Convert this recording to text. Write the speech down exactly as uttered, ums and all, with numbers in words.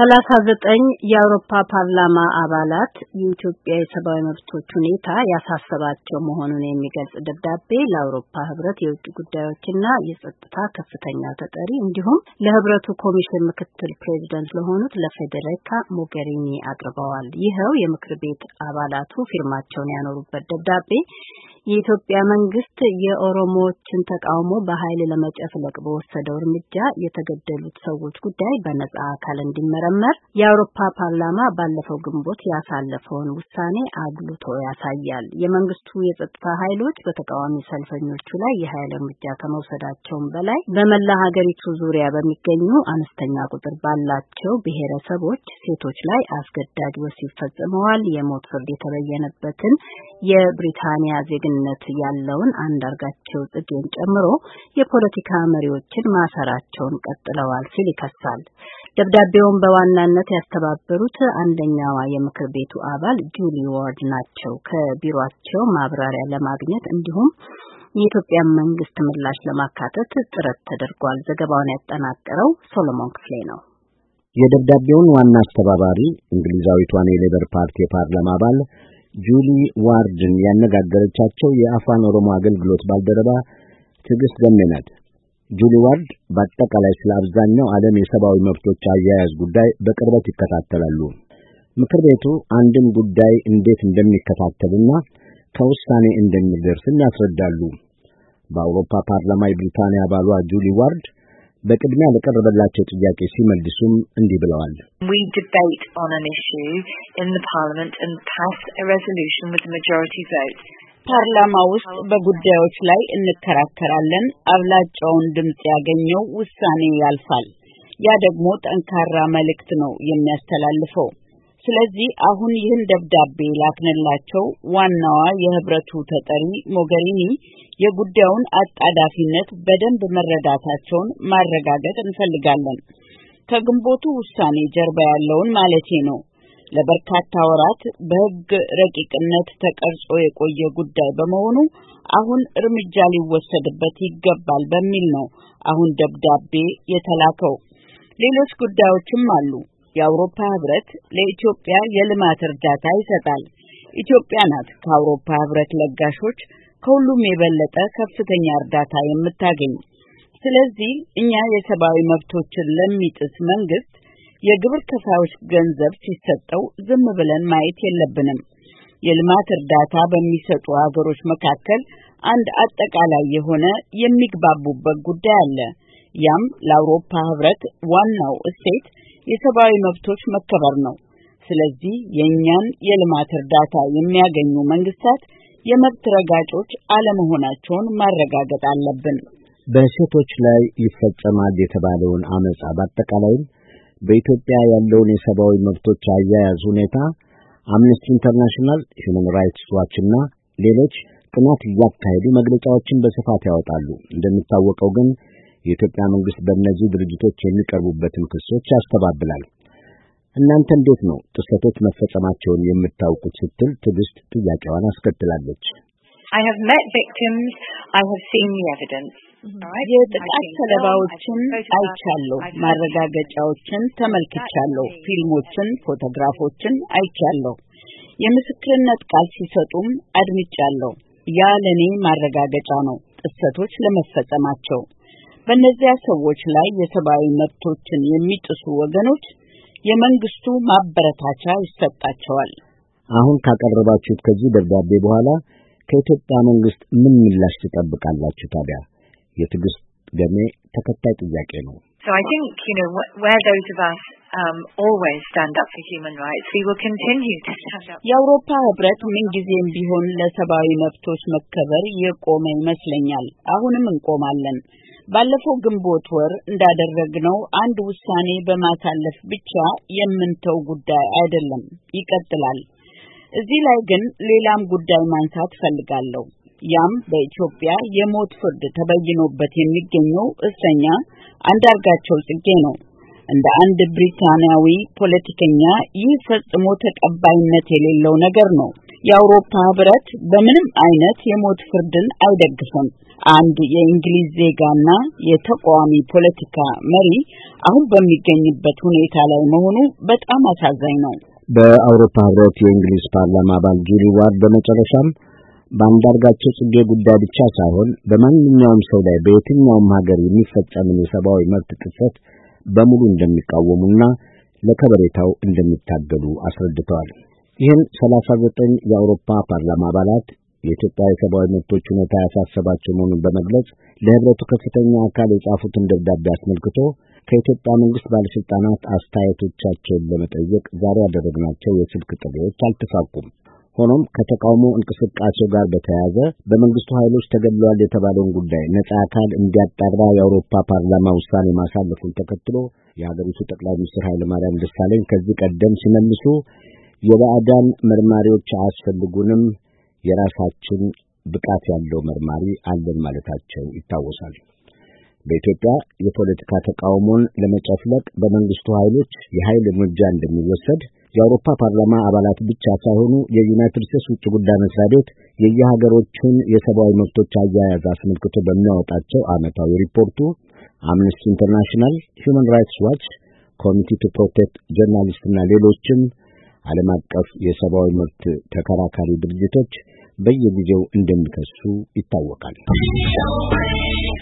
ሰላሳ ዘጠኝ የአውሮፓ ፓርላማ አባላት የኢትዮጵያ የሰብአዊ መብቶች ሁኔታ ያሳሰባቸው መሆኑን የሚገልጽ ደብዳቤ ለአውሮፓ ህብረት የውጭ ጉዳዮችና የጸጥታ ከፍተኛ ተጠሪ እንዲሁም ለህብረቱ ኮሚሽን ምክትል ፕሬዚደንት ለሆኑት ለፌዴሪካ ሞገሪኒ አቅርበዋል። ይኸው የምክር ቤት አባላቱ ፊርማቸውን ያኖሩበት ደብዳቤ የኢትዮጵያ መንግስት የኦሮሞዎችን ተቃውሞ በኃይል ለመጨፍለቅ በወሰደው እርምጃ የተገደሉት ሰዎች ጉዳይ በነጻ አካል እንዲመረመር የአውሮፓ ፓርላማ ባለፈው ግንቦት ያሳለፈውን ውሳኔ አጉልቶ ያሳያል። የመንግስቱ የጸጥታ ኃይሎች በተቃዋሚ ሰልፈኞቹ ላይ የኃይል እርምጃ ከመውሰዳቸውም በላይ በመላ ሀገሪቱ ዙሪያ በሚገኙ አነስተኛ ቁጥር ባላቸው ብሔረሰቦች ሴቶች ላይ አስገዳጅ ወሲብ ፈጽመዋል። የሞት ፍርድ የተበየነበትን የብሪታንያ ዜግነት ያለውን አንዳርጋቸው ጽጌን ጨምሮ የፖለቲካ መሪዎችን ማሰራቸውን ቀጥለዋል ሲል ይከሳል። ደብዳቤውን በዋናነት ያስተባበሩት አንደኛዋ የምክር ቤቱ አባል ጁሊ ዋርድ ናቸው። ከቢሮአቸው ማብራሪያ ለማግኘት እንዲሁም የኢትዮጵያ መንግስት ምላሽ ለማካተት ጥረት ተደርጓል። ዘገባውን ያጠናቀረው ሶሎሞን ክፍሌ ነው። የደብዳቤውን ዋና አስተባባሪ እንግሊዛዊቷን የሌበር ፓርቲ የፓርላማ አባል ጁሊ ዋርድን ያነጋገረቻቸው የአፋን ኦሮሞ አገልግሎት ባልደረባ ትዕግስት ገሜ ናት። ጁሊ ዋርድ በአጠቃላይ ስለ አብዛኛው ዓለም የሰብአዊ መብቶች አያያዝ ጉዳይ በቅርበት ይከታተላሉ። ምክር ቤቱ አንድን ጉዳይ እንዴት እንደሚከታተልና ከውሳኔ እንደሚደርስም ያስረዳሉ። በአውሮፓ ፓርላማ የብሪታንያ አባሏ ጁሊ ዋርድ በቅድሚያ ለቀረበላቸው ጥያቄ ሲመልሱም እንዲህ ብለዋል። We debate on an issue in the parliament and pass a resolution with a majority vote. ፓርላማ ውስጥ በጉዳዮች ላይ እንከራከራለን። አብላጫውን ድምጽ ያገኘው ውሳኔ ያልፋል። ያ ደግሞ ጠንካራ መልእክት ነው የሚያስተላልፈው። ስለዚህ አሁን ይህን ደብዳቤ ላክንላቸው ዋናዋ የህብረቱ ተጠሪ ሞገሪኒ የጉዳዩን አጣዳፊነት በደንብ መረዳታቸውን ማረጋገጥ እንፈልጋለን። ከግንቦቱ ውሳኔ ጀርባ ያለውን ማለቴ ነው። ለበርካታ ወራት በህግ ረቂቅነት ተቀርጾ የቆየ ጉዳይ በመሆኑ አሁን እርምጃ ሊወሰድበት ይገባል በሚል ነው አሁን ደብዳቤ የተላከው። ሌሎች ጉዳዮችም አሉ። የአውሮፓ ህብረት ለኢትዮጵያ የልማት እርዳታ ይሰጣል። ኢትዮጵያ ናት ከአውሮፓ ህብረት ለጋሾች ከሁሉም የበለጠ ከፍተኛ እርዳታ የምታገኝ። ስለዚህ እኛ የሰብአዊ መብቶችን ለሚጥስ መንግስት የግብር ከፋዮች ገንዘብ ሲሰጠው ዝም ብለን ማየት የለብንም። የልማት እርዳታ በሚሰጡ ሀገሮች መካከል አንድ አጠቃላይ የሆነ የሚግባቡበት ጉዳይ አለ። ያም ለአውሮፓ ህብረት ዋናው እሴት የሰብአዊ መብቶች መከበር ነው። ስለዚህ የኛን የልማት እርዳታ የሚያገኙ መንግስታት የመብት ረጋጮች አለመሆናቸውን ማረጋገጥ አለብን። በሴቶች ላይ ይፈጸማል የተባለውን አመጽ በአጠቃላይ በኢትዮጵያ ያለውን የሰብአዊ መብቶች አያያዝ ሁኔታ አምነስቲ ኢንተርናሽናል፣ ሂውማን ራይትስ ዋች እና ሌሎች ጥናት እያካሄዱ መግለጫዎችን በስፋት ያወጣሉ። እንደሚታወቀው ግን የኢትዮጵያ መንግስት በእነዚህ ድርጅቶች የሚቀርቡበትን ክሶች ያስተባብላል። እናንተ እንዴት ነው ጥሰቶች መፈጸማቸውን የምታውቁት ስትል ትዕግስት ጥያቄዋን አስከትላለች። I have met victims, I have seen the evidence. የጥቃት ሰለባዎችን አይቻለሁ፣ ማረጋገጫዎችን ተመልክቻለሁ፣ ፊልሞችን፣ ፎቶግራፎችን አይቻለሁ። የምስክርነት ቃል ሲሰጡም አድምጫለሁ። ያ ለኔ ማረጋገጫ ነው ጥሰቶች ለመፈጸማቸው። በእነዚያ ሰዎች ላይ የሰብአዊ መብቶችን የሚጥሱ ወገኖች የመንግስቱ ማበረታቻ ይሰጣቸዋል። አሁን ካቀረባችሁት ከዚህ ደብዳቤ በኋላ ከኢትዮጵያ መንግስት ምን ምላሽ ትጠብቃላችሁ ታዲያ? የትዕግስት ገሜ ተከታይ ጥያቄ ነው። So I think, you know, where those of us um always stand up for human rights, we will continue to stand up. የአውሮፓ ህብረት ምንጊዜም ቢሆን ለሰብአዊ መብቶች መከበር የቆመ ይመስለኛል። አሁንም እንቆማለን። ባለፈው ግንቦት ወር እንዳደረግነው አንድ ውሳኔ በማሳለፍ ብቻ የምንተው ጉዳይ አይደለም፣ ይቀጥላል። እዚህ ላይ ግን ሌላም ጉዳይ ማንሳት ፈልጋለሁ። ያም በኢትዮጵያ የሞት ፍርድ ተበይኖበት የሚገኘው እስረኛ አንዳርጋቸው ጽጌ ነው። እንደ አንድ ብሪታንያዊ ፖለቲከኛ ይህ ፈጽሞ ተቀባይነት የሌለው ነገር ነው። የአውሮፓ ህብረት በምንም አይነት የሞት ፍርድን አይደግፍም። አንድ የእንግሊዝ ዜጋና የተቃዋሚ ፖለቲካ መሪ አሁን በሚገኝበት ሁኔታ ላይ መሆኑ በጣም አሳዛኝ ነው። በአውሮፓ ህብረት የእንግሊዝ ፓርላማ አባል ጁሊ ዋርድ በመጨረሻም በአንዳርጋቸው ጽጌ ጉዳይ ብቻ ሳይሆን በማንኛውም ሰው ላይ በየትኛውም ሀገር የሚፈጸምን የሰብአዊ መብት ጥሰት በሙሉ እንደሚቃወሙና ለከበሬታው እንደሚታገሉ አስረድተዋል። ይህን ሰላሳ ዘጠኝ የአውሮፓ ፓርላማ አባላት የኢትዮጵያ የሰብአዊ መብቶች ሁኔታ ያሳሰባቸው መሆኑን በመግለጽ ለህብረቱ ከፍተኛ አካል የጻፉትን ደብዳቤ አስመልክቶ ከኢትዮጵያ መንግስት ባለስልጣናት አስተያየቶቻቸውን ለመጠየቅ ዛሬ ያደረግናቸው የስልክ ጥሪዎች አልተሳኩም። ሆኖም ከተቃውሞ እንቅስቃሴው ጋር በተያያዘ በመንግስቱ ኃይሎች ተገድለዋል የተባለውን ጉዳይ ነጻ አካል እንዲያጣራ የአውሮፓ ፓርላማ ውሳኔ ማሳለፉን ተከትሎ የሀገሪቱ ጠቅላይ ሚኒስትር ኃይለ ማርያም ደሳለኝ ከዚህ ቀደም ሲመልሱ የባዕዳን መርማሪዎች አያስፈልጉንም፣ የራሳችን ብቃት ያለው መርማሪ አለን ማለታቸው ይታወሳል። በኢትዮጵያ የፖለቲካ ተቃውሞን ለመጨፍለቅ በመንግስቱ ኃይሎች የኃይል እርምጃ እንደሚወሰድ የአውሮፓ ፓርላማ አባላት ብቻ ሳይሆኑ የዩናይትድ ስቴትስ ውጭ ጉዳይ መስሪያ ቤት የየሀገሮችን የሰብአዊ መብቶች አያያዝ አስመልክቶ በሚያወጣቸው ዓመታዊ ሪፖርቱ አምነስቲ ኢንተርናሽናል፣ ሂውማን ራይትስ ዋች፣ ኮሚቲ ቱ ፕሮቴክት ጆርናሊስትና ሌሎችም ዓለም አቀፍ የሰብአዊ መብት ተከራካሪ ድርጅቶች በየጊዜው እንደሚከሱ ይታወቃል።